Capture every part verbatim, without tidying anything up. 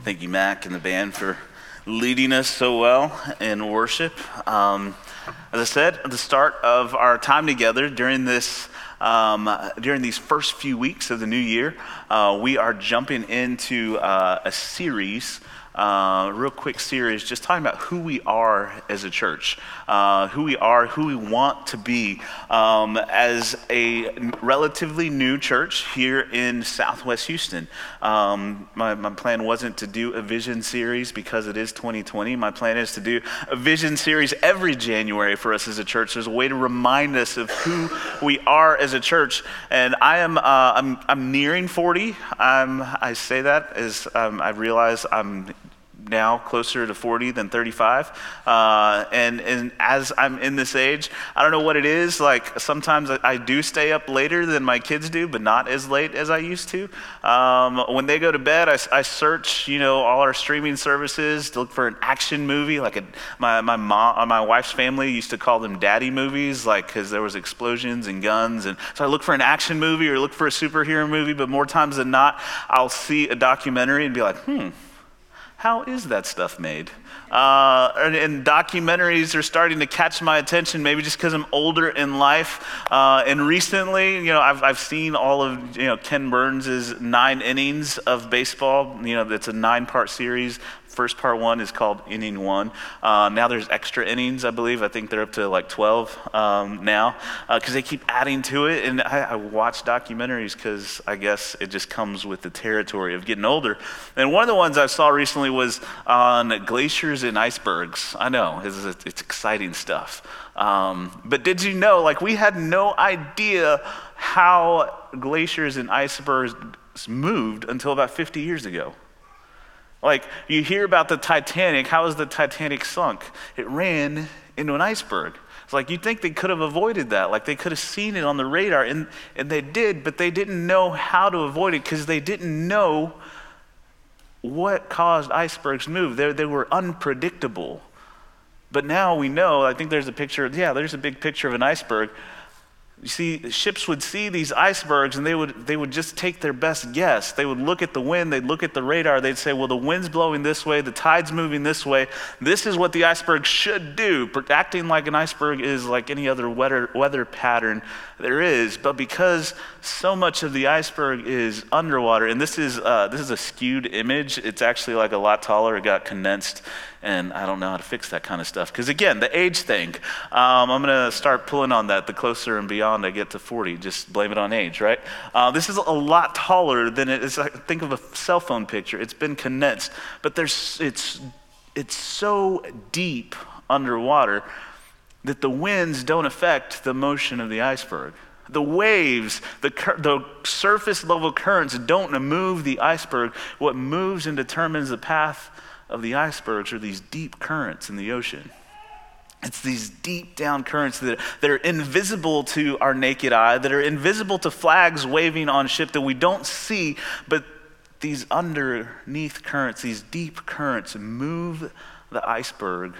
Thank you, Mac, and the band for leading us so well in worship. Um, as I said, at the start of our time together during this, um, during these first few weeks of the new year, uh, we are jumping into uh, a series. Uh, real quick series, just talking about who we are as a church, uh, who we are, who we want to be um, as a relatively new church here in Southwest Houston. Um, my, my plan wasn't to do a vision series because it is twenty twenty. My plan is to do a vision series every January for us as a church. There's a way to remind us of who we are as a church. And I am, uh, I'm, I'm nearing forty. I'm, I say that as um, I realize I'm now closer to forty than thirty-five, uh, and and as I'm in this age, I don't know what it is, like sometimes I, I do stay up later than my kids do, but not as late as I used to. Um, when they go to bed, I, I search, you know, all our streaming services to look for an action movie, like a, my my mom, my wife's family used to call them daddy movies, like because there was explosions and guns, and so I look for an action movie or look for a superhero movie, but more times than not, I'll see a documentary and be like, hmm, how is that stuff made? Uh, and, and documentaries are starting to catch my attention, maybe just because I'm older in life. Uh, and recently, you know, I've I've seen all of you know Ken Burns' nine innings of baseball. You know, it's a nine-part series. First part one is called Inning One. Uh, now there's extra innings, I believe. I think they're up to like twelve um, now because uh, they keep adding to it. And I, I watch documentaries because I guess it just comes with the territory of getting older. And one of the ones I saw recently was on glaciers and icebergs. I know, it's, it's exciting stuff. Um, but did you know, like we had no idea how glaciers and icebergs moved until about fifty years ago. Like, you hear about the Titanic. How is the Titanic sunk? It ran into an iceberg. It's like, you'd think they could have avoided that. Like, they could have seen it on the radar, and, and they did, but they didn't know how to avoid it because they didn't know what caused icebergs to move. They, they were unpredictable. But now we know, I think there's a picture, yeah, there's a big picture of an iceberg. You see, ships would see these icebergs and they would they would just take their best guess. They would look at the wind, they'd look at the radar, they'd say, well, the wind's blowing this way, the tide's moving this way. This is what the iceberg should do. Acting like an iceberg is like any other weather, weather pattern there is. But because so much of the iceberg is underwater, and this is uh, this is a skewed image, it's actually like a lot taller, it got condensed. And I don't know how to fix that kind of stuff. Because again, the age thing, um, I'm going to start pulling on that the closer and beyond I get to forty. Just blame it on age, right? Uh, this is a lot taller than it is. Think of a cell phone picture. It's been condensed. But there's it's it's so deep underwater that the winds don't affect the motion of the iceberg. The waves, the, the surface level currents don't move the iceberg. What moves and determines the path of the icebergs are these deep currents in the ocean. It's these deep down currents that, that are invisible to our naked eye, that are invisible to flags waving on ship that we don't see, but these underneath currents, these deep currents move the iceberg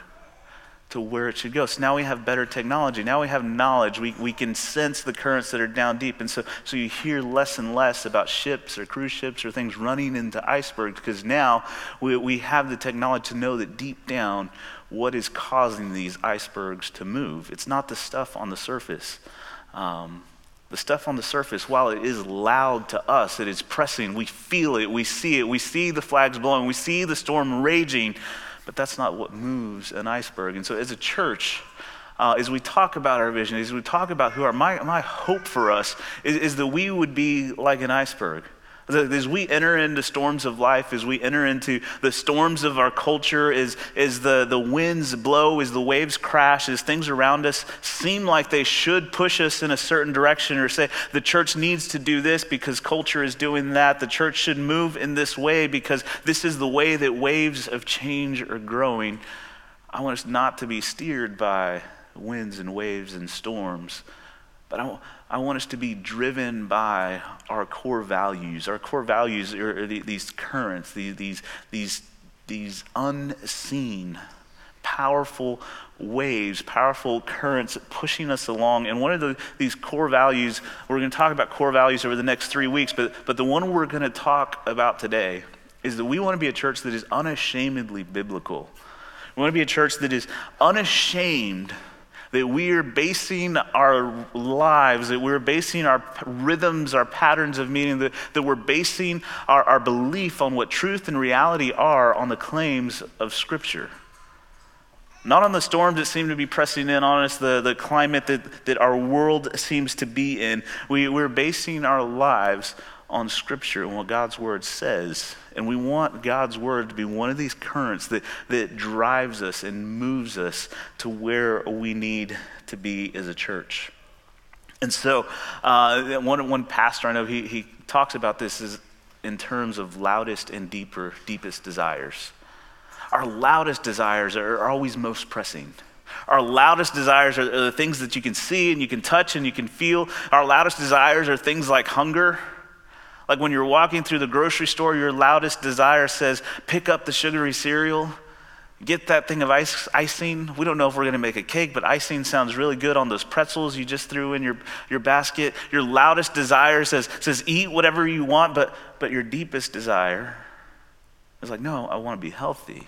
to where it should go. So now we have better technology. Now we have knowledge. We we can sense the currents that are down deep. And so, so you hear less and less about ships or cruise ships or things running into icebergs because now we, we have the technology to know that deep down what is causing these icebergs to move. It's not the stuff on the surface. Um, the stuff on the surface, while it is loud to us, it is pressing. We feel it. We see it. We see the flags blowing. We see the storm raging. But that's not what moves an iceberg. And so as a church, uh, as we talk about our vision, as we talk about who are, my, my hope for us is, is that we would be like an iceberg. As we enter into storms of life, as we enter into the storms of our culture, as, as the, the winds blow, as the waves crash, as things around us seem like they should push us in a certain direction or say the church needs to do this because culture is doing that, the church should move in this way because this is the way that waves of change are growing. I want us not to be steered by winds and waves and storms, but I, I want us to be driven by our core values. Our core values are, are the, these currents, these, these, these, these unseen, powerful waves, powerful currents pushing us along. And one of the, these core values, we're going to talk about core values over the next three weeks, but, but the one we're going to talk about today is that we want to be a church that is unashamedly biblical. We want to be a church that is unashamed that we are basing our lives, that we're basing our rhythms, our patterns of meaning, that, that we're basing our, our belief on what truth and reality are on the claims of Scripture. Not on the storms that seem to be pressing in on us, the, the climate that, that our world seems to be in. We, we're basing our lives on Scripture and what God's Word says. And we want God's Word to be one of these currents that, that drives us and moves us to where we need to be as a church. And so uh, one, one pastor I know, he, he talks about this as in terms of loudest and deeper, deepest desires. Our loudest desires are, are always most pressing. Our loudest desires are, are the things that you can see and you can touch and you can feel. Our loudest desires are things like hunger. Like when you're walking through the grocery store, your loudest desire says, pick up the sugary cereal, get that thing of ice, icing. We don't know if we're gonna make a cake, but icing sounds really good on those pretzels you just threw in your, your basket. Your loudest desire says, says eat whatever you want, but, but your deepest desire is like, no, I wanna be healthy.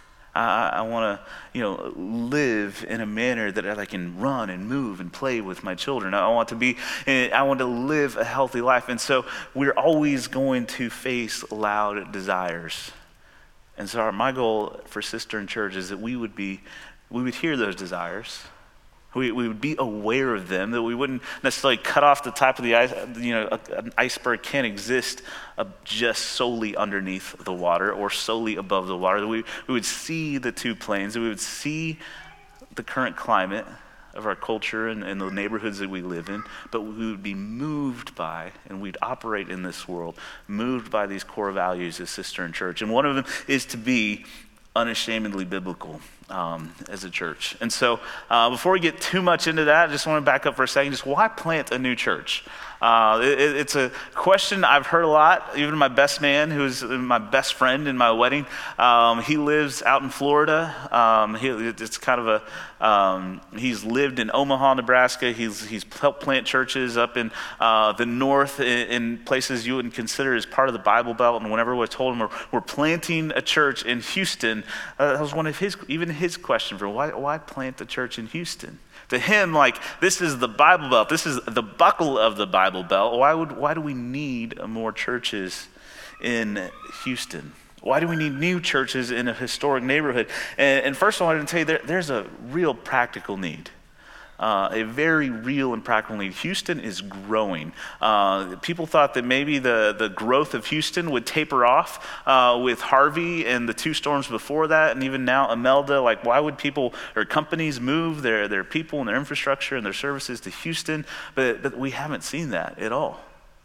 I, I want to, you know, live in a manner that I can run and move and play with my children. I want to be, I want to live a healthy life. And so we're always going to face loud desires. And so our, my goal for Cistern Church is that we would be, we would hear those desires. We, we would be aware of them, that we wouldn't necessarily cut off the top of the ice. You know, a, an iceberg can't exist uh, just solely underneath the water or solely above the water. That we, we would see the two planes, that we would see the current climate of our culture and, and the neighborhoods that we live in, but we would be moved by, and we'd operate in this world, moved by these core values as Cistern Church. And one of them is to be unashamedly biblical um, as a church. And so uh, before we get too much into that, I just want to back up for a second. Just why plant a new church? Uh, it, it's a question I've heard a lot. Even my best man, who's my best friend in my wedding, um, he lives out in Florida. Um, he, it's kind of a, um, he's lived in Omaha, Nebraska. He's he's helped plant churches up in uh, the north in, in places you wouldn't consider as part of the Bible Belt. And whenever we told him we're, we're planting a church in Houston, uh, that was one of his, even his question for why why plant a church in Houston? To him, like, this is the Bible Belt. This is the buckle of the Bible Belt. Why would why do we need more churches in Houston? Why do we need new churches in a historic neighborhood? And, and first of all, I want to tell you, there, there's a real practical need. Uh, a very real and practical need. Houston is growing. Uh, people thought that maybe the, the growth of Houston would taper off uh, with Harvey and the two storms before that, and even now Imelda. Like, why would people or companies move their, their people and their infrastructure and their services to Houston? But, but we haven't seen that at all.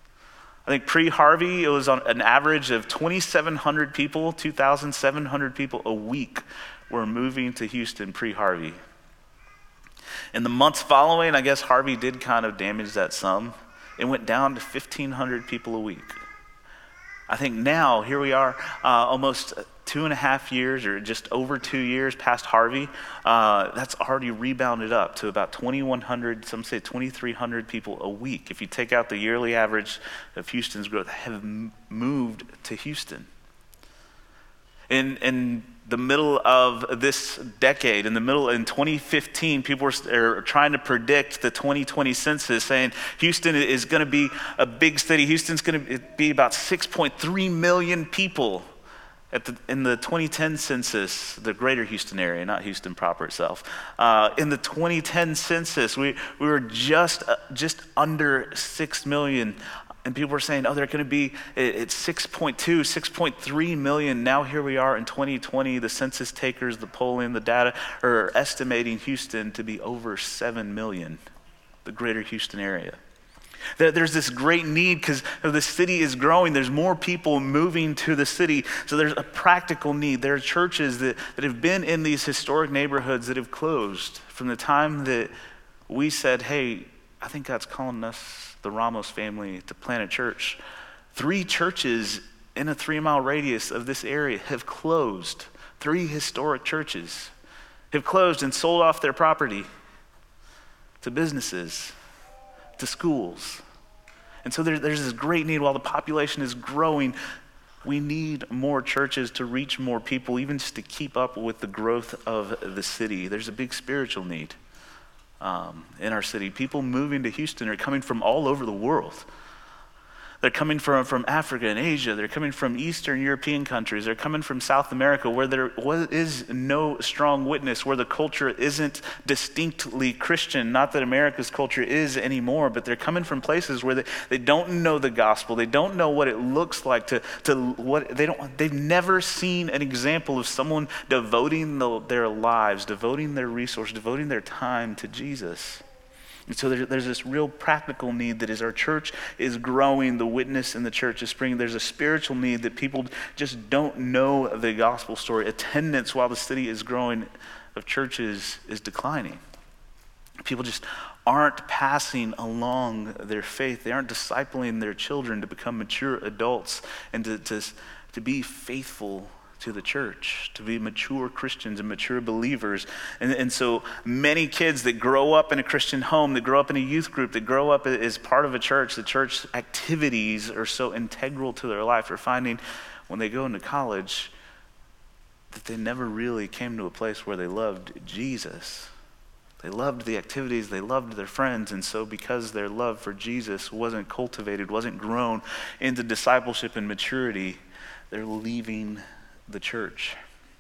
I think pre-Harvey, it was on an average of twenty-seven hundred people, two thousand seven hundred people a week were moving to Houston pre-Harvey. In the months following, I guess Harvey did kind of damage that some. It went down to fifteen hundred people a week. I think now, here we are, uh, almost two and a half years or just over two years past Harvey, uh, that's already rebounded up to about twenty-one hundred, some say twenty-three hundred people a week. If you take out the yearly average of Houston's growth, have m- moved to Houston. In, in the middle of this decade, in the middle, in twenty fifteen, people were are trying to predict the twenty twenty census, saying Houston is going to be a big city. Houston's going to be about six point three million people at the, in the twenty ten census, the greater Houston area, not Houston proper itself. Uh, in the twenty ten census, we, we were just, uh, just under six million. And people were saying, oh, they're going to be at six point two, six point three million. Now here we are in twenty twenty. The census takers, the polling, the data are estimating Houston to be over seven million, the greater Houston area. There's this great need because the city is growing. There's more people moving to the city. So there's a practical need. There are churches that, that have been in these historic neighborhoods that have closed from the time that we said, hey, I think God's calling us, the Ramos family, to plant a church. Three churches in a three-mile radius of this area have closed. Three historic churches have closed and sold off their property to businesses, to schools. And so there, there's this great need while the population is growing. we need more churches to reach more people, even just to keep up with the growth of the city. There's a big spiritual need um, in our city. People moving to Houston are coming from all over the world. They're coming from, from Africa and Asia. They're coming from Eastern European countries. They're coming from South America, where there is no strong witness, where the culture isn't distinctly Christian. Not that America's culture is anymore, but they're coming from places where they, they don't know the gospel. They don't know what it looks like to, to what they don't, they've never seen an example of someone devoting the, their lives, devoting their resources, devoting their time to Jesus. And so there, there's this real practical need that as our church is growing, the witness in the church is springing, there's a spiritual need that people just don't know the gospel story. Attendance while the city is growing of churches is declining. People just aren't passing along their faith. They aren't discipling their children to become mature adults and to, to, to be faithful to the church, to be mature Christians and mature believers. And, and so many kids that grow up in a Christian home, that grow up in a youth group, that grow up as part of a church, the church activities are so integral to their life, are finding when they go into college that they never really came to a place where they loved Jesus. They loved the activities, they loved their friends, and so because their love for Jesus wasn't cultivated, wasn't grown into discipleship and maturity, they're leaving the church.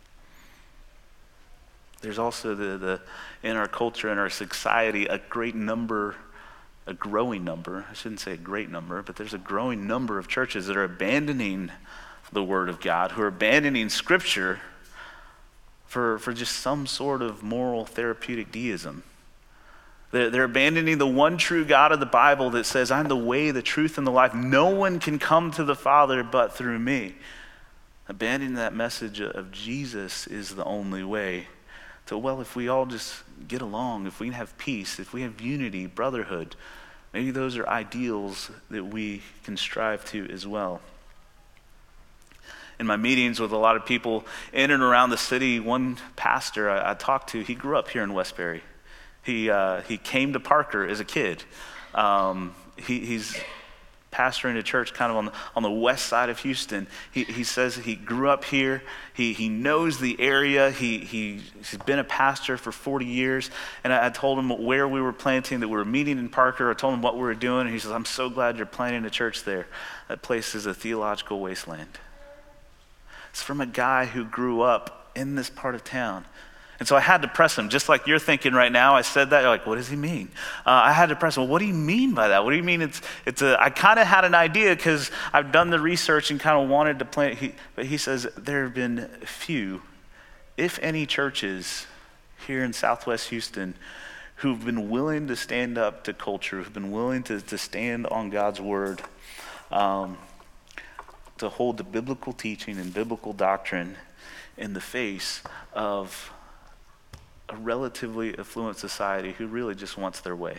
There's also the, the in our culture, in our society, a great number, a growing number, I shouldn't say a great number, but there's a growing number of churches that are abandoning the Word of God, who are abandoning Scripture for, for just some sort of moral therapeutic deism. They're, they're abandoning the one true God of the Bible that says, I'm the way, the truth, and the life. No one can come to the Father but through me. Abandoning that message of Jesus is the only way to, well, if we all just get along, if we have peace, if we have unity, brotherhood, maybe those are ideals that we can strive to as well. In my meetings with a lot of people in and around the city, one pastor I, I talked to, he grew up here in Westbury. He uh, he came to Parker as a kid. Um, he, he's pastoring a church kind of on the, on the west side of Houston. He he says he grew up here. He he knows the area. He, he, he's been a pastor for forty years. And I, I told him where we were planting, that we were meeting in Parker. I told him what we were doing. And he says, I'm so glad you're planting a church there. That place is a theological wasteland. It's from a guy who grew up in this part of town. And so I had to press him, just like you're thinking right now. I said that, you're like, what does he mean? Uh, I had to press him, well, what do you mean by that? What do you mean it's, it's a, I kind of had an idea because I've done the research and kind of wanted to plant, he, but he says there have been few, if any, churches here in Southwest Houston who've been willing to stand up to culture, who've been willing to, to stand on God's word, um, to hold the biblical teaching and biblical doctrine in the face of a relatively affluent society who really just wants their way.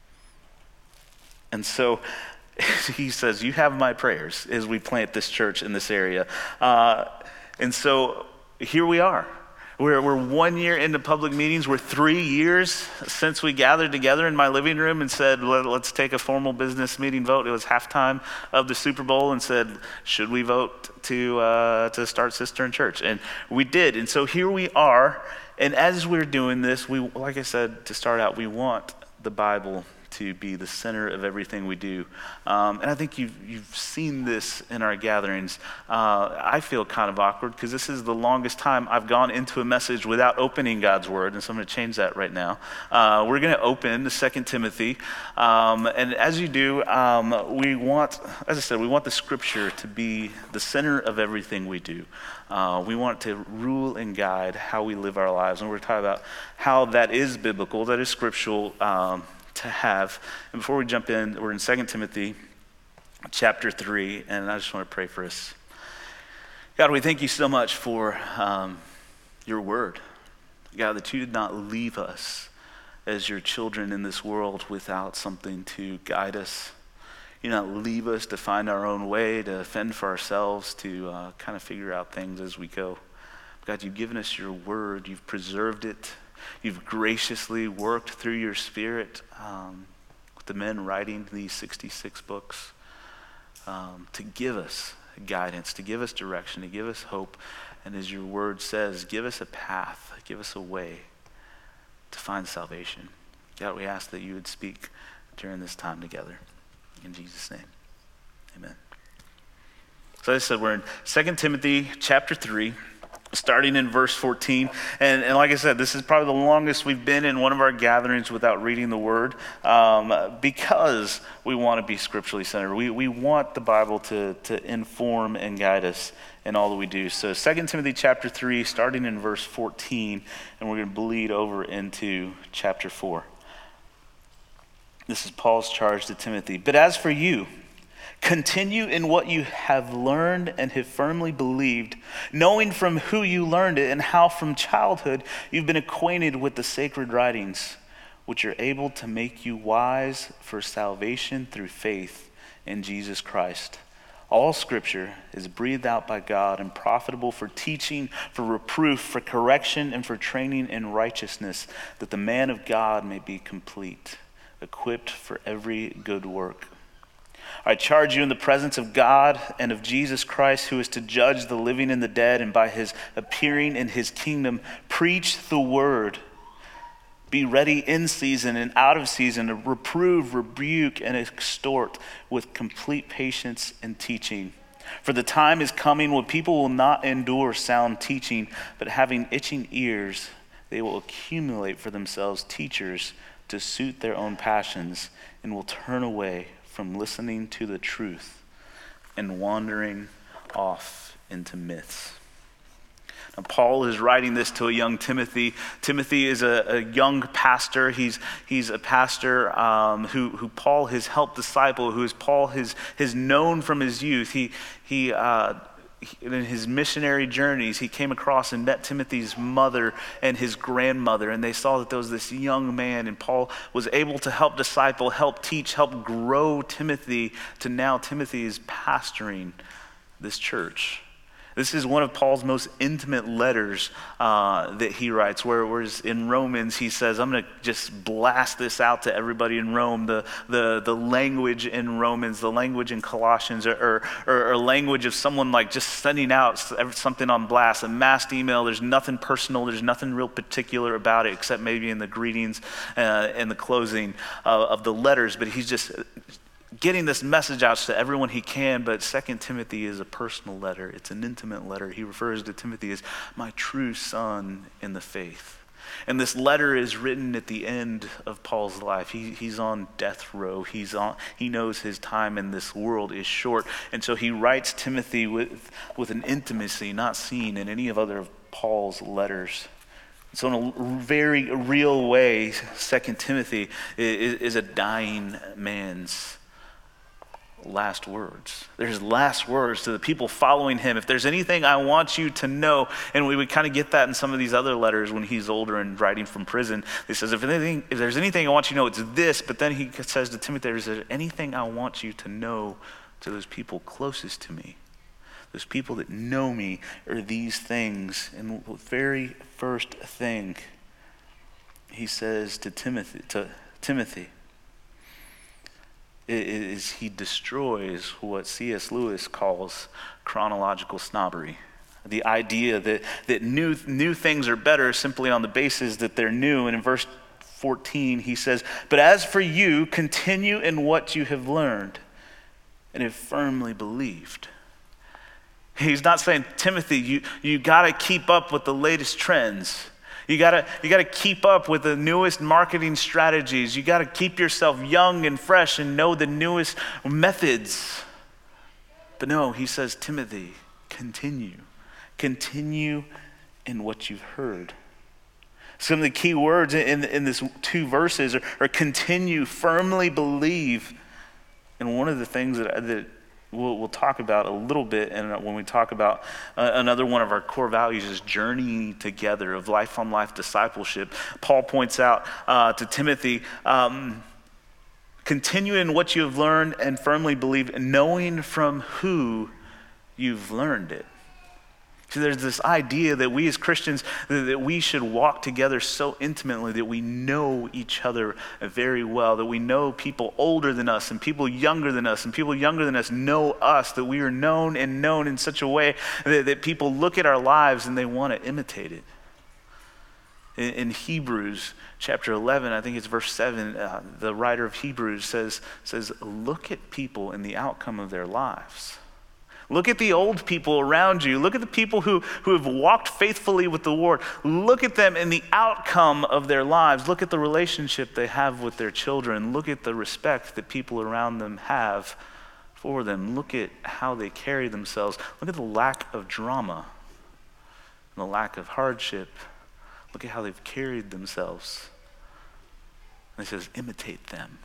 And so he says, you have my prayers as we plant this church in this area. Uh, and so here we are. We're, we're one year into public meetings. We're three years since we gathered together in my living room and said, Let, let's take a formal business meeting vote. It was halftime of the Super Bowl and said, should we vote to uh, to start Cistern Church? And we did. And so here we are. And as we're doing this, we, like I said, to start out, we want the Bible to be the center of everything we do. Um, and I think you've, you've seen this in our gatherings. Uh, I feel kind of awkward because this is the longest time I've gone into a message without opening God's word, and so I'm going to change that right now. Uh, we're going to open to Second Timothy. Um, and as you do, um, we want, as I said, we want the scripture to be the center of everything we do. Uh, we want to rule and guide how we live our lives. And we're talking about how that is biblical, that is scriptural, um, to have. And before we jump in, we're in Second Timothy chapter three, and I just want to pray for us. God, we thank you so much for um, your word. God, that you did not leave us as your children in this world without something to guide us. You did not leave us to find our own way, to fend for ourselves, to uh, kind of figure out things as we go. God, you've given us your word. You've preserved it. You've graciously worked through your spirit um, with the men writing these sixty-six books um, to give us guidance, to give us direction, to give us hope, and as your word says, give us a path, give us a way to find salvation. God, we ask that you would speak during this time together. In Jesus' name, amen. So as I said, we're in Second Timothy chapter three, starting in verse fourteen. And, and like I said, this is probably the longest we've been in one of our gatherings without reading the word, um, because we want to be scripturally centered. We we want the Bible to, to inform and guide us in all that we do. So Second Timothy chapter three, starting in verse fourteen, and we're going to bleed over into chapter four. This is Paul's charge to Timothy. But as for you, continue in what you have learned and have firmly believed, knowing from who you learned it and how from childhood you've been acquainted with the sacred writings, which are able to make you wise for salvation through faith in Jesus Christ. All scripture is breathed out by God and profitable for teaching, for reproof, for correction, and for training in righteousness, that the man of God may be complete, equipped for every good work. I charge you in the presence of God and of Jesus Christ, who is to judge the living and the dead, and by his appearing in his kingdom, preach the word. Be ready in season and out of season to reprove, rebuke, and exhort with complete patience and teaching. For the time is coming when people will not endure sound teaching, but having itching ears, they will accumulate for themselves teachers to suit their own passions, and will turn away from listening to the truth and wandering off into myths. Now, Paul is writing this to a young Timothy. Timothy is a, a young pastor. He's he's a pastor um, who who Paul has helped disciple, who is Paul has has known from his youth. He he. Uh, In his missionary journeys, he came across and met Timothy's mother and his grandmother, and they saw that there was this young man, and Paul was able to help disciple, help teach, help grow Timothy to now Timothy is pastoring this church. This is one of Paul's most intimate letters uh, that he writes, where, whereas in Romans he says, I'm going to just blast this out to everybody in Rome. The the the language in Romans, the language in Colossians, or, or, or, or language of someone like just sending out something on blast, a mass email. There's nothing personal. There's nothing real particular about it, except maybe in the greetings uh, and the closing uh, of the letters. But he's just getting this message out to everyone he can. But Second Timothy is a personal letter. It's an intimate letter. He refers to Timothy as my true son in the faith. And this letter is written at the end of Paul's life. He, he's on death row. He's on. He knows his time in this world is short. And so he writes Timothy with, with an intimacy not seen in any of other of Paul's letters. So in a very real way, Second Timothy is, is a dying man's last words. There's last words to the people following him. If there's anything I want you to know, and we would kind of get that in some of these other letters when he's older and writing from prison. He says, if anything, if there's anything I want you to know, it's this. But then he says to Timothy, is there anything I want you to know to those people closest to me? Those people that know me are these things. And the very first thing he says to Timothy, to Timothy, is he destroys what C S Lewis calls chronological snobbery. The idea that, that new, new things are better simply on the basis that they're new. And in verse fourteen, he says, but as for you, continue in what you have learned and have firmly believed. He's not saying, Timothy, you, you got to keep up with the latest trends. You gotta, you gotta keep up with the newest marketing strategies. You gotta keep yourself young and fresh and know the newest methods. But no, he says, Timothy, continue. Continue in what you've heard. Some of the key words in, in this two verses are, are continue, firmly believe. And one of the things that, that We'll, we'll talk about a little bit, and when we talk about uh, another one of our core values is journeying together, of life-on-life discipleship. Paul points out uh, to Timothy, um, continue in what you have learned and firmly believe, knowing from who you've learned it. See, there's this idea that we as Christians, that we should walk together so intimately that we know each other very well, that we know people older than us and people younger than us and people younger than us know us, that we are known and known in such a way that, that people look at our lives and they want to imitate it. In, in Hebrews chapter eleven, I think it's verse seven, uh, the writer of Hebrews says, says, look at people and the outcome of their lives. Look at the old people around you. Look at the people who, who have walked faithfully with the Lord. Look at them in the outcome of their lives. Look at the relationship they have with their children. Look at the respect that people around them have for them. Look at how they carry themselves. Look at the lack of drama and the lack of hardship. Look at how they've carried themselves. And he says, imitate them.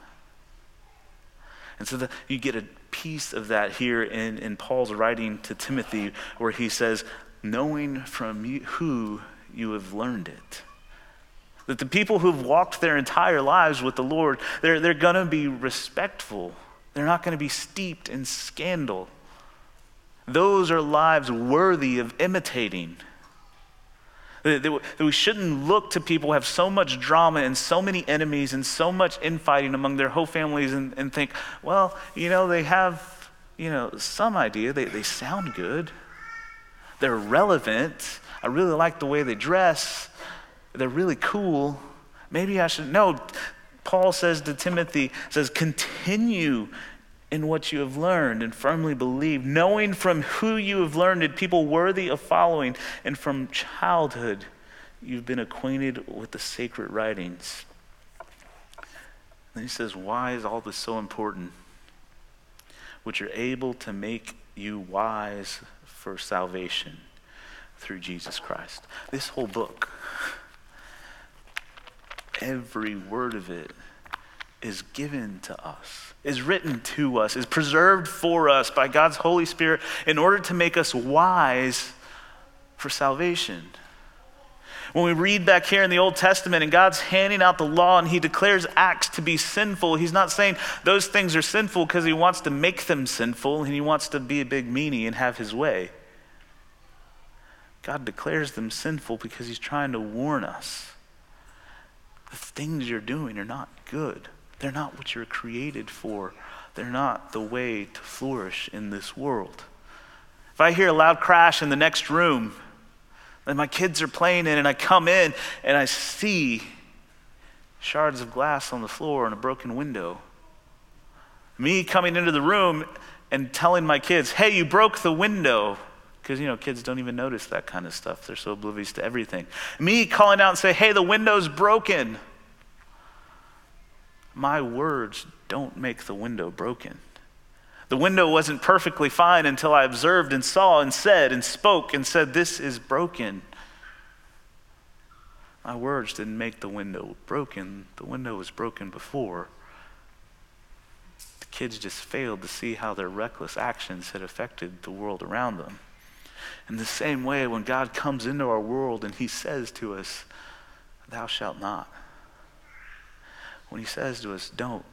And so the, you get a piece of that here in, in Paul's writing to Timothy, where he says, knowing from you, who you have learned it. That the people who've walked their entire lives with the Lord, they're, they're going to be respectful. They're not going to be steeped in scandal. Those are lives worthy of imitating. That we shouldn't look to people who have so much drama and so many enemies and so much infighting among their whole families and, and think, well, you know, they have, you know, some idea. They, they sound good. They're relevant. I really like the way they dress. They're really cool. Maybe I should, no. Paul says to Timothy, says, continue in what you have learned and firmly believe, knowing from who you have learned it, people worthy of following, and from childhood you've been acquainted with the sacred writings. Then he says, why is all this so important? Which are able to make you wise for salvation through Jesus Christ. This whole book, every word of it is given to us, is written to us, is preserved for us by God's Holy Spirit in order to make us wise for salvation. When we read back here in the Old Testament and God's handing out the law and he declares acts to be sinful, he's not saying those things are sinful because he wants to make them sinful and he wants to be a big meanie and have his way. God declares them sinful because he's trying to warn us. The things you're doing are not good. They're not what you're created for. They're not the way to flourish in this world. If I hear a loud crash in the next room that my kids are playing in and I come in and I see shards of glass on the floor and a broken window, me coming into the room and telling my kids, hey, you broke the window, because, you know, kids don't even notice that kind of stuff. They're so oblivious to everything. Me calling out and say, hey, the window's broken. My words don't make the window broken. The window wasn't perfectly fine until I observed and saw and said and spoke and said, this is broken. My words didn't make the window broken. The window was broken before. The kids just failed to see how their reckless actions had affected the world around them. In the same way, when God comes into our world and he says to us, thou shalt not. When he says to us, don't.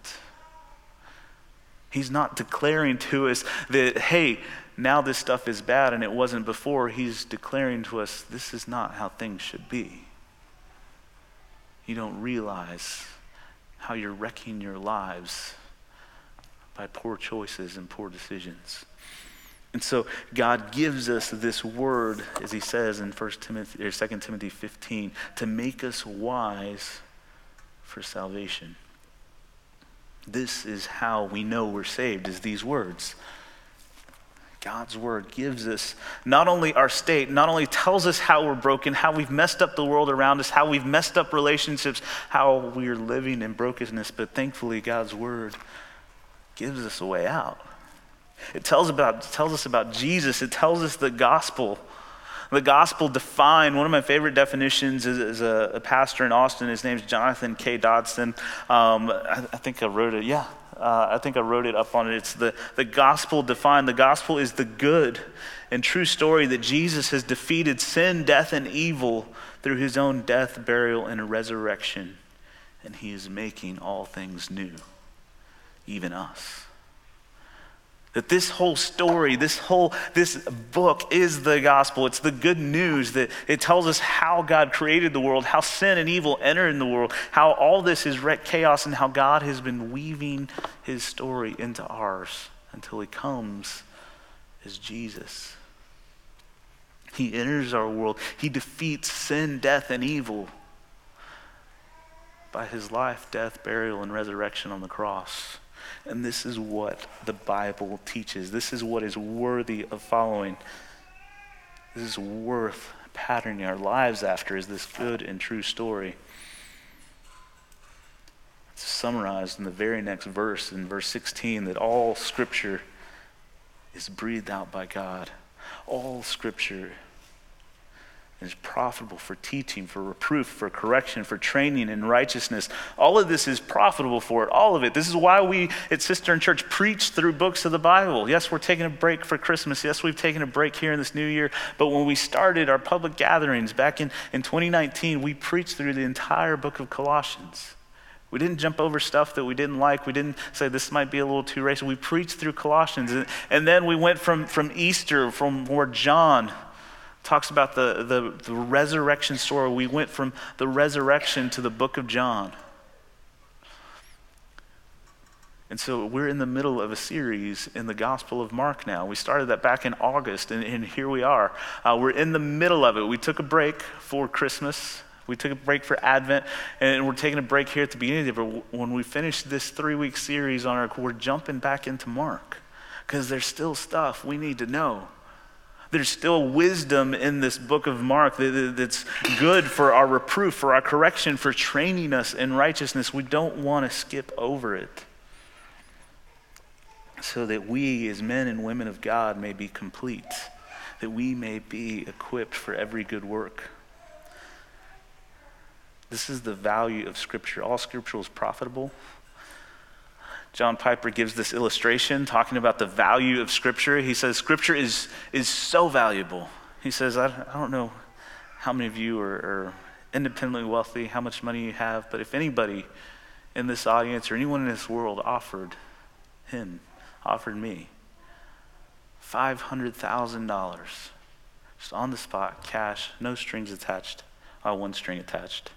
He's not declaring to us that, hey, now this stuff is bad and it wasn't before. He's declaring to us, this is not how things should be. You don't realize how you're wrecking your lives by poor choices and poor decisions. And so God gives us this word, as he says in First Timothy or Second Timothy fifteen, to make us wise for salvation. This is how we know we're saved, is these words. God's word gives us not only our state, not only tells us how we're broken, how we've messed up the world around us, how we've messed up relationships, how we're living in brokenness, but thankfully God's word gives us a way out. It tells about tells us about Jesus. It tells us the gospel. The gospel defined, one of my favorite definitions is, is a, a pastor in Austin. His name's Jonathan K. Dodson. Um, I, I think I wrote it, yeah. Uh, I think I wrote it up on it. It's the, the gospel defined. The gospel is the good and true story that Jesus has defeated sin, death, and evil through his own death, burial, and resurrection. And he is making all things new, even us. That this whole story, this whole, this book is the gospel. It's the good news that it tells us how God created the world, how sin and evil entered in the world, how all this is wrecked chaos, and how God has been weaving his story into ours until he comes as Jesus. He enters our world. He defeats sin, death, and evil by his life, death, burial, and resurrection on the cross. And this is what the Bible teaches. This is what is worthy of following. This is worth patterning our lives after, is this good and true story. It's summarized in the very next verse, in verse sixteen, that all Scripture is breathed out by God. All Scripture is profitable for teaching, for reproof, for correction, for training in righteousness. All of this is profitable for it, all of it. This is why we at Cistern Church preach through books of the Bible. Yes, we're taking a break for Christmas. Yes, we've taken a break here in this new year. But when we started our public gatherings back in, in twenty nineteen, we preached through the entire book of Colossians. We didn't jump over stuff that we didn't like. We didn't say this might be a little too racial. We preached through Colossians. And, and then we went from, from Easter, from where John talks about the, the, the resurrection story. We went from the resurrection to the book of John. And so we're in the middle of a series in the Gospel of Mark now. We started that back in August, and, and here we are. Uh, we're in the middle of it. We took a break for Christmas. We took a break for Advent, and we're taking a break here at the beginning of it. But when we finish this three-week series on our, we're jumping back into Mark, because there's still stuff we need to know. There's still wisdom in this book of Mark that's good for our reproof, for our correction, for training us in righteousness. We don't want to skip over it, so that we as men and women of God may be complete, that we may be equipped for every good work. This is the value of Scripture. All Scripture is profitable. John Piper gives this illustration talking about the value of Scripture. He says, Scripture is, is so valuable. He says, I, I don't know how many of you are, are independently wealthy, how much money you have, but if anybody in this audience or anyone in this world offered him, offered me five hundred thousand dollars, just on the spot, cash, no strings attached, uh, one string attached,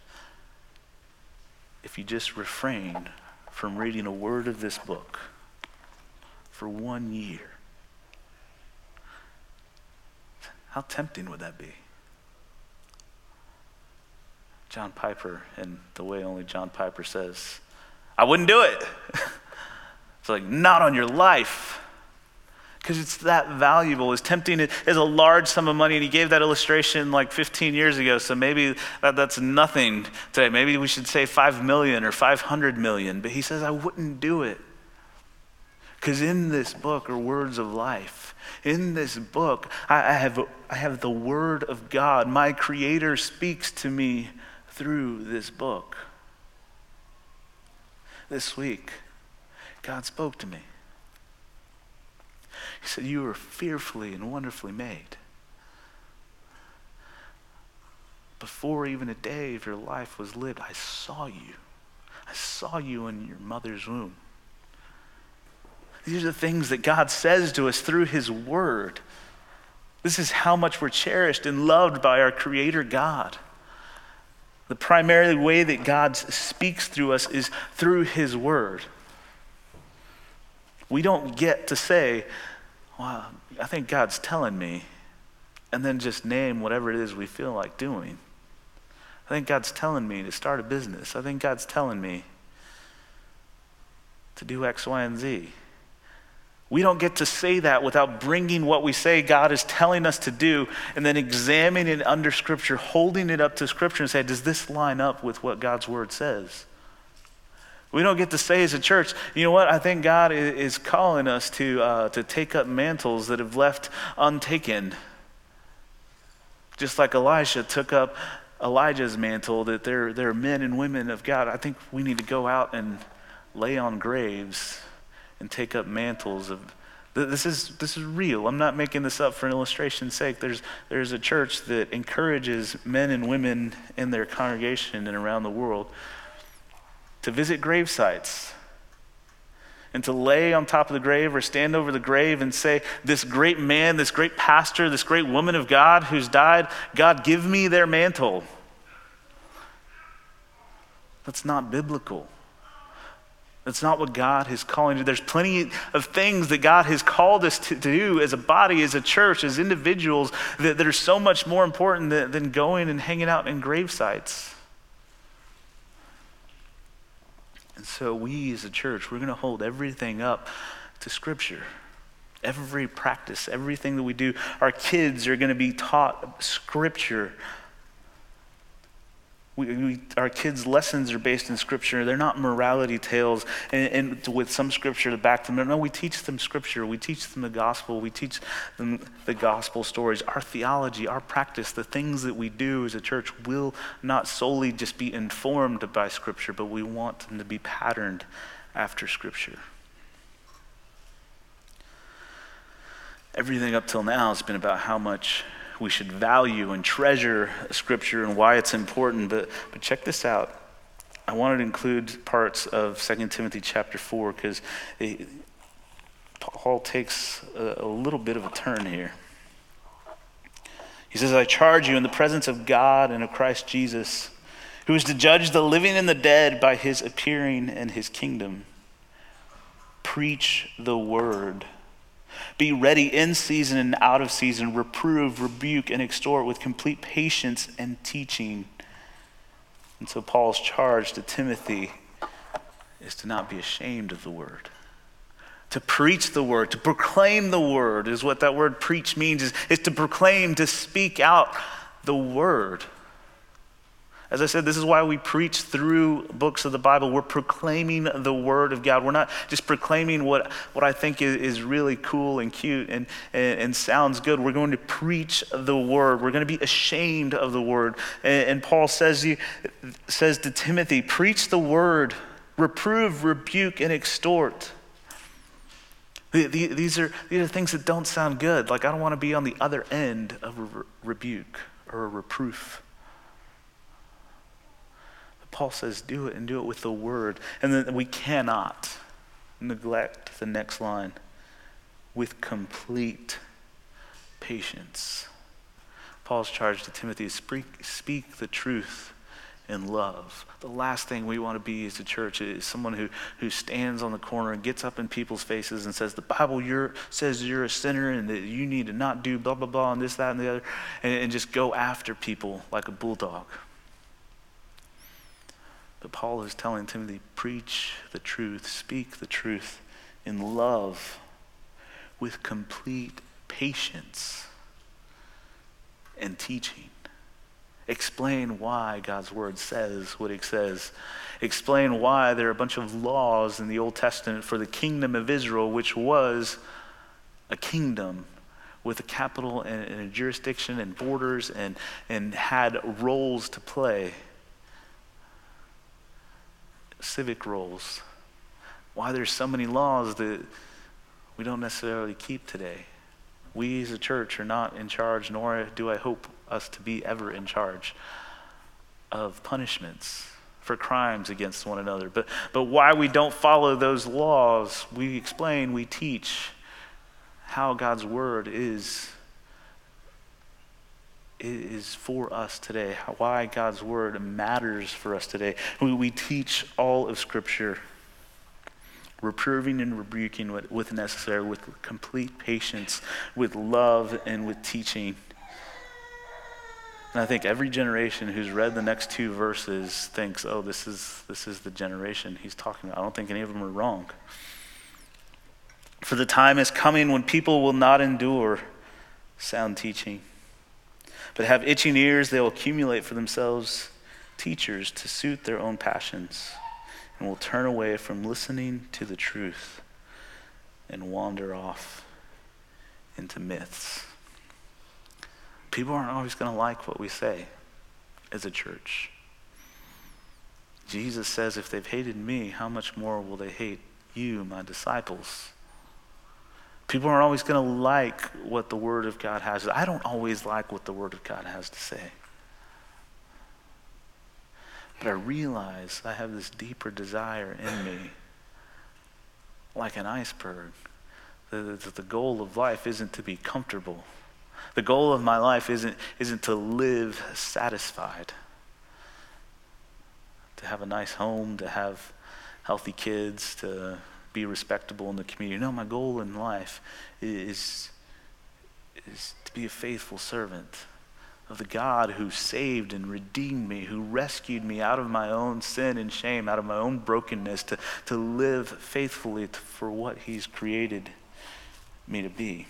if you just refrain from reading a word of this book for one year, how tempting would that be? John Piper, in the way only John Piper says, I wouldn't do it. It's like, not on your life. Because it's that valuable. It's tempting. It is a large sum of money, and he gave that illustration like fifteen years ago, so maybe that, that's nothing today. Maybe we should say five million or five hundred million, but he says, I wouldn't do it. Because in this book are words of life. In this book, I, I, have, I have the word of God. My Creator speaks to me through this book. This week, God spoke to me. He said, you are fearfully and wonderfully made. Before even a day of your life was lived, I saw you. I saw you in your mother's womb. These are the things that God says to us through his word. This is how much we're cherished and loved by our Creator God. The primary way that God speaks through us is through his word. We don't get to say, well, I think God's telling me, and then just name whatever it is we feel like doing. I think God's telling me to start a business. I think God's telling me to do X, Y, and Z. We don't get to say that without bringing what we say God is telling us to do and then examining it under Scripture, holding it up to Scripture and say, does this line up with what God's word says? We don't get to say as a church, you know what, I think God is calling us to uh, to take up mantles that have left untaken. Just like Elisha took up Elijah's mantle, that there, there are men and women of God. I think we need to go out and lay on graves and take up mantles of, this is this is real. I'm not making this up for an illustration's sake. There's there's a church that encourages men and women in their congregation and around the world to visit grave sites and to lay on top of the grave or stand over the grave and say, this great man, this great pastor, this great woman of God who's died, God, give me their mantle. That's not biblical. That's not what God is calling to. There's plenty of things that God has called us to do as a body, as a church, as individuals that, that are so much more important than, than going and hanging out in grave sites. And so we as a church, we're going to hold everything up to Scripture. Every practice, everything that we do, our kids are going to be taught Scripture. We, we, our kids' lessons are based in Scripture. They're not morality tales and, and with some Scripture to back them. No, we teach them Scripture. We teach them the gospel. We teach them the gospel stories. Our theology, our practice, the things that we do as a church will not solely just be informed by Scripture, but we want them to be patterned after Scripture. Everything up till now has been about how much we should value and treasure Scripture and why it's important. But, but check this out. I wanted to include parts of Second Timothy chapter four because Paul takes a, a little bit of a turn here. He says, I charge you in the presence of God and of Christ Jesus, who is to judge the living and the dead by his appearing in his kingdom. Preach the word. Be ready in season and out of season. Reprove, rebuke, and exhort with complete patience and teaching. And so Paul's charge to Timothy is to not be ashamed of the word. To preach the word, to proclaim the word is what that word preach means, is, is to proclaim, to speak out the word. As I said, this is why we preach through books of the Bible. We're proclaiming the word of God. We're not just proclaiming what, what I think is, is really cool and cute and, and, and sounds good. We're going to preach the word. We're going to be ashamed of the word. And, and Paul says, says to Timothy, preach the word, reprove, rebuke, and extort. The, the, these are, these are things that don't sound good. Like I don't want to be on the other end of a re- rebuke or a reproof. Paul says, do it and do it with the word. And then we cannot neglect the next line, with complete patience. Paul's charge to Timothy is speak, speak the truth in love. The last thing we want to be as a church is someone who, who stands on the corner and gets up in people's faces and says, the Bible you're, says you're a sinner and that you need to not do blah, blah, blah, and this, that, and the other, and, and just go after people like a bulldog. But Paul is telling Timothy, preach the truth, speak the truth in love with complete patience and teaching. Explain why God's word says what it says. Explain why there are a bunch of laws in the Old Testament for the kingdom of Israel, which was a kingdom with a capital and, and a jurisdiction and borders and, and had roles to play. Civic roles, why there's so many laws that we don't necessarily keep today. We as a church are not in charge, nor do I hope us to be ever in charge of punishments for crimes against one another. But, but why we don't follow those laws, we explain, we teach how God's word is is for us today, why God's word matters for us today. We, we teach all of Scripture, reproving and rebuking with, with necessary, with complete patience, with love, and with teaching. And I think every generation who's read the next two verses thinks, oh, this is this is the generation he's talking about. I don't think any of them are wrong. For the time is coming when people will not endure sound teaching, but have itching ears. They will accumulate for themselves teachers to suit their own passions, and will turn away from listening to the truth and wander off into myths. People aren't always going to like what we say as a church. Jesus says, if they've hated me, how much more will they hate you, my disciples? People aren't always going to like what the Word of God has. I don't always like what the Word of God has to say. But I realize I have this deeper desire in me like an iceberg. The, the, the goal of life isn't to be comfortable. The goal of my life isn't, isn't to live satisfied, to have a nice home, to have healthy kids, to be respectable in the community. No, my goal in life is, is to be a faithful servant of the God who saved and redeemed me, who rescued me out of my own sin and shame, out of my own brokenness, to, to live faithfully for what he's created me to be.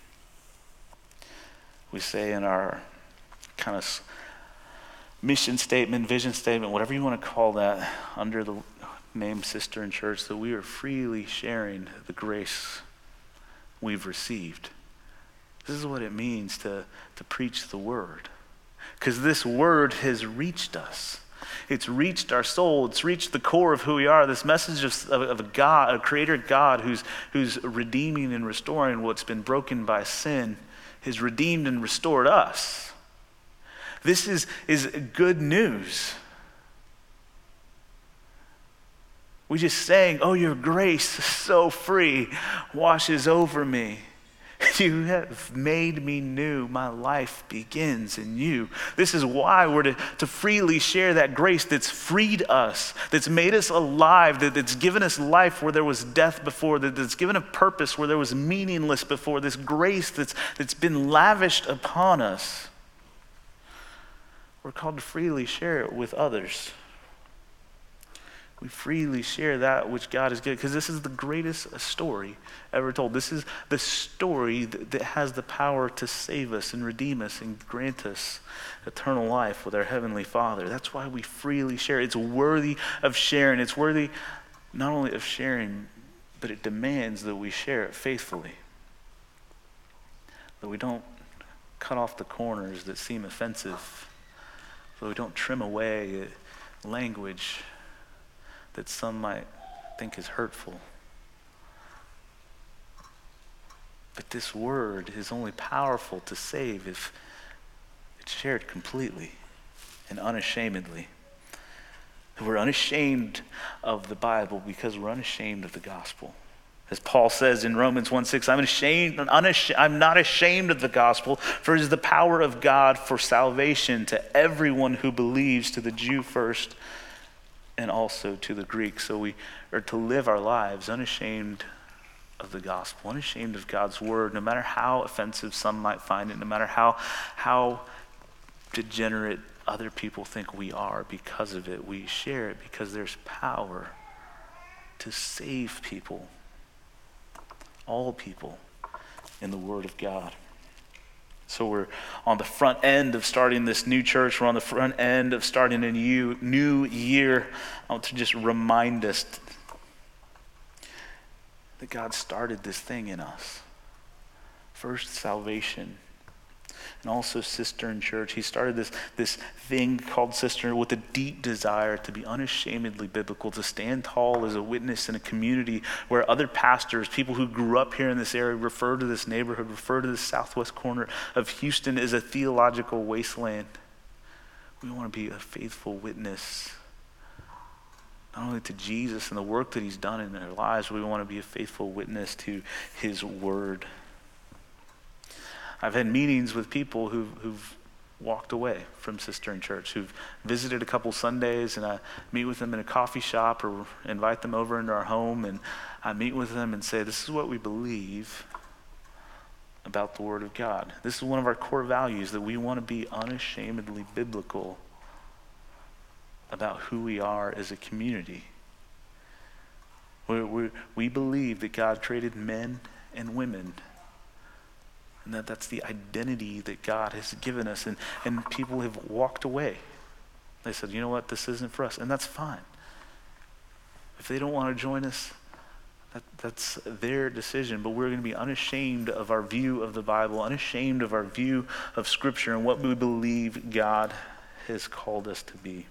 We say in our kind of mission statement, vision statement, whatever you want to call that, under the name Cistern Church, that we are freely sharing the grace we've received. This is what it means to, to preach the word. Because this word has reached us. It's reached our soul. It's reached the core of who we are. This message of, of, of a God, a creator God who's, who's redeeming and restoring what's been broken by sin, has redeemed and restored us. This is, is good news. We just sang, oh, your grace is so free, washes over me. You have made me new. My life begins in you. This is why we're to, to freely share that grace that's freed us, that's made us alive, that, that's given us life where there was death before, that, that's given a purpose where there was meaningless before, this grace that's, that's been lavished upon us. We're called to freely share it with others. We freely share that which God has given, because this is the greatest story ever told. This is the story that, that has the power to save us and redeem us and grant us eternal life with our Heavenly Father. That's why we freely share. It's worthy of sharing. It's worthy not only of sharing, but it demands that we share it faithfully. That we don't cut off the corners that seem offensive. That we don't trim away language that some might think is hurtful. But this word is only powerful to save if it's shared completely and unashamedly. We're unashamed of the Bible because we're unashamed of the gospel. As Paul says in Romans one six, I'm ashamed, unashamed, I'm not ashamed of the gospel, for it is the power of God for salvation to everyone who believes, to the Jew first, and also to the Greek. So we are to live our lives unashamed of the gospel, unashamed of God's word, no matter how offensive some might find it, no matter how, how degenerate other people think we are because of it. We share it because there's power to save people, all people, in the word of God. So we're on the front end of starting this new church. We're on the front end of starting a new, new year. I want to just remind us that God started this thing in us. First, salvation. And also Cistern Church. He started this, this thing called Cistern with a deep desire to be unashamedly biblical, to stand tall as a witness in a community where other pastors, people who grew up here in this area, refer to this neighborhood, refer to the southwest corner of Houston as a theological wasteland. We want to be a faithful witness, not only to Jesus and the work that he's done in their lives, we want to be a faithful witness to his word. I've had meetings with people who've, who've walked away from Cistern Church, who've visited a couple Sundays, and I meet with them in a coffee shop or invite them over into our home, and I meet with them and say, this is what we believe about the Word of God. This is one of our core values, that we want to be unashamedly biblical about who we are as a community. We, we, we believe that God created men and women, and that that's the identity that God has given us. And, and people have walked away. They said, you know what, this isn't for us. And that's fine. If they don't want to join us, that, that's their decision. But we're going to be unashamed of our view of the Bible, unashamed of our view of Scripture and what we believe God has called us to be.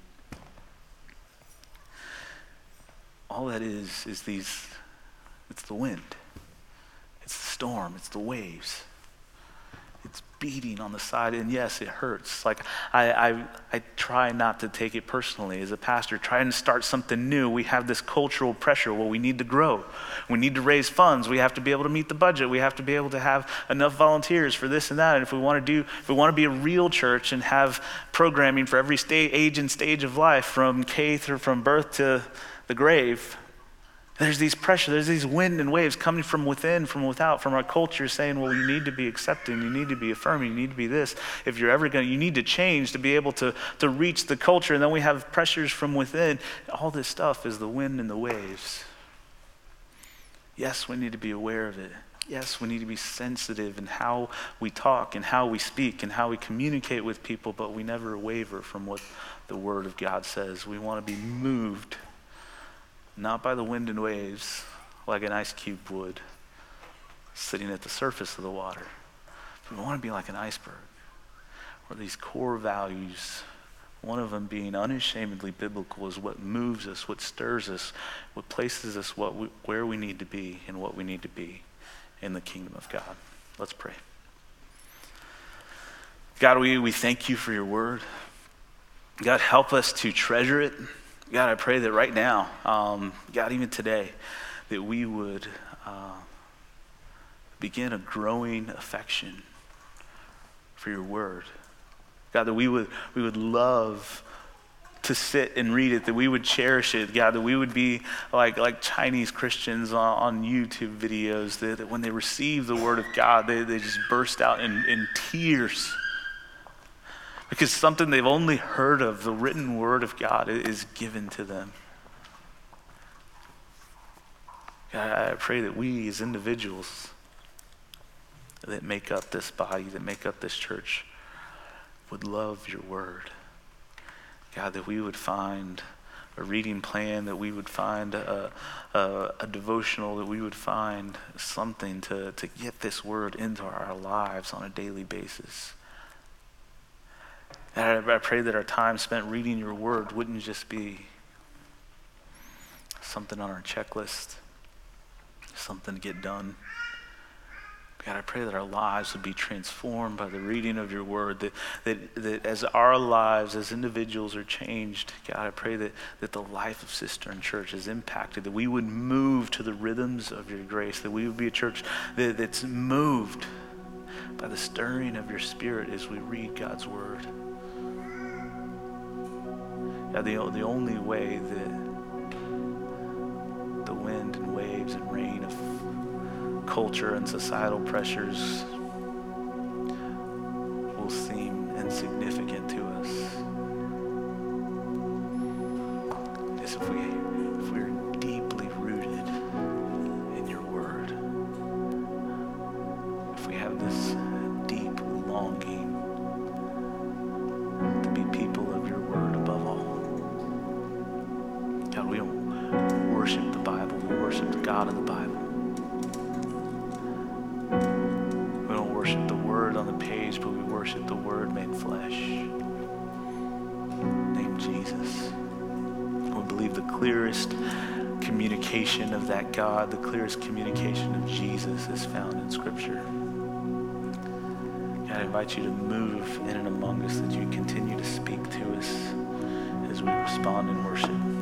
All that is, is these, it's the wind. It's the storm. It's the waves. It's beating on the side, and yes, it hurts. Like I, I, I try not to take it personally as a pastor, trying to start something new. We have this cultural pressure. Well, we need to grow. We need to raise funds. We have to be able to meet the budget. We have to be able to have enough volunteers for this and that. And if we want to do, if we want to be a real church and have programming for every stage, age and stage of life, from K through from birth to the grave, there's these pressure, there's these wind and waves coming from within, from without, from our culture saying, well, you need to be accepting, you need to be affirming, you need to be this. If you're ever going to, you need to change to be able to, to reach the culture. And then we have pressures from within. All this stuff is the wind and the waves. Yes, we need to be aware of it. Yes, we need to be sensitive in how we talk and how we speak and how we communicate with people, but we never waver from what the Word of God says. We want to be moved, not by the wind and waves, like an ice cube would, sitting at the surface of the water. But we want to be like an iceberg, where these core values, one of them being unashamedly biblical, is what moves us, what stirs us, what places us what we, where we need to be and what we need to be in the kingdom of God. Let's pray. God, we, we thank you for your word. God, help us to treasure it. God, I pray that right now, um, God, even today, that we would uh, begin a growing affection for your word. God, that we would we would love to sit and read it, that we would cherish it. God, that we would be like like Chinese Christians on, on YouTube videos, that, that when they receive the word of God, they, they just burst out in, in tears. Because something they've only heard of, the written word of God, is given to them. God, I pray that we as individuals that make up this body, that make up this church, would love your word. God, that we would find a reading plan, that we would find a, a, a devotional, that we would find something to, to get this word into our lives on a daily basis. And I, I pray that our time spent reading your word wouldn't just be something on our checklist, something to get done. God, I pray that our lives would be transformed by the reading of your word, that, that, that as our lives as individuals are changed, God, I pray that, that the life of Cistern Church is impacted, that we would move to the rhythms of your grace, that we would be a church that, that's moved by the stirring of your spirit as we read God's word. God, the, the only way that the wind and waves and rain of culture and societal pressures will seem insignificant to us is if we if we're deeply rooted in your word. If we have this deep longing to be people of your word above all. God, we don't worship the Bible, we worship the God of the Bible. We don't worship the word on the page, but we worship the word made flesh, named Jesus. We believe the clearest communication of that God, the clearest communication of Jesus is found in Scripture. God, I invite you to move in and among us, that you continue to speak to us as we respond in worship.